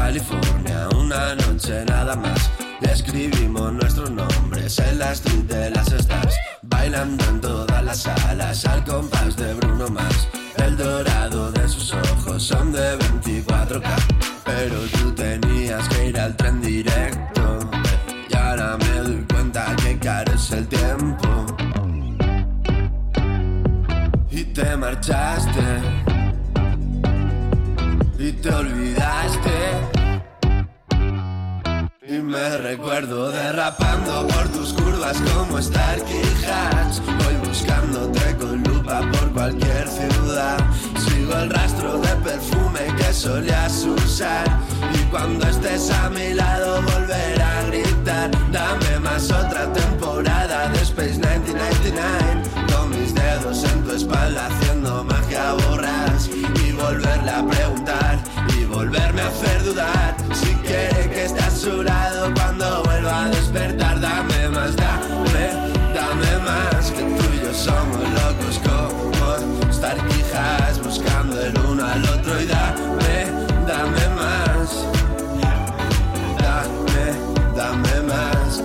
California, una noche nada más. Le escribimos nuestros nombres en la street de las stars, bailando en todas las salas al compás de Bruno Mars. El dorado de sus ojos son de 24K, pero tú tenías que ir al tren directo. Y ahora me doy cuenta que caro es el tiempo. Y te marchaste y te olvidaste. Y me recuerdo derrapando por tus curvas como Starkey Hatch. Voy buscándote con lupa por cualquier ciudad. Sigo el rastro de perfume que solías usar. Y cuando estés a mi lado volver a gritar: dame más, otra temporada de Space 1999. Con mis dedos en tu espalda haciendo magia borras. Y volverle a preguntar y volverme a hacer dudar. Si quiere que esté a su lado cuando vuelva a despertar. Dame más, dame más, que tú y yo somos locos como Starkey Hatch, buscando el uno al otro. Y dame más, dame más.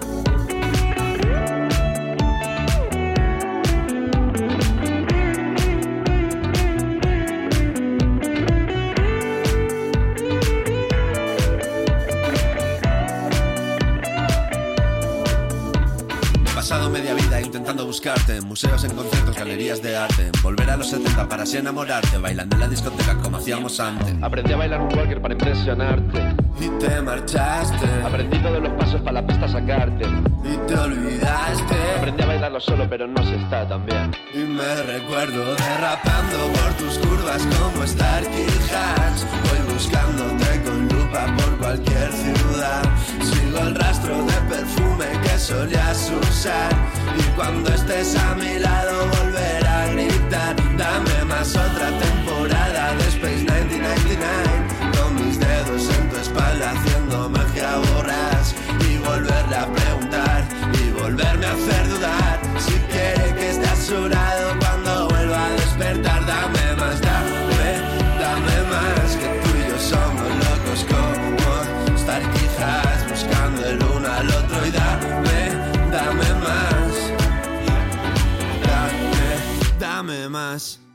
Pasado media vida intentando buscarte, en museos, en conciertos, galerías de arte. Volver a los 70 para así enamorarte, bailando en la discoteca como hacíamos antes. Aprendí a bailar un walker para impresionarte. Y te marchaste. Aprendí todos los pasos para la pista sacarte. Y te olvidaste. Aprendí a bailarlo solo pero no se está tan bien. Y me recuerdo derrapando por tus curvas como Starkey Hatch. Voy buscándote con lupa por cualquier ciudad. Sigo el rastro de perfume que solías usar. Y cuando estés a mi lado volver a gritar: dame más, otra temporada de Space 1999. Con mis dedos en tu espalda haciendo magia borras. Y volverle a preguntar y volverme a hacer dudar. Si quiere que esté a su lado cuando vuelva a despertar. Dame más, dame más, que tú y yo somos locos como Starkey Hatch, buscando el uno al otro. Y dame más, dame más.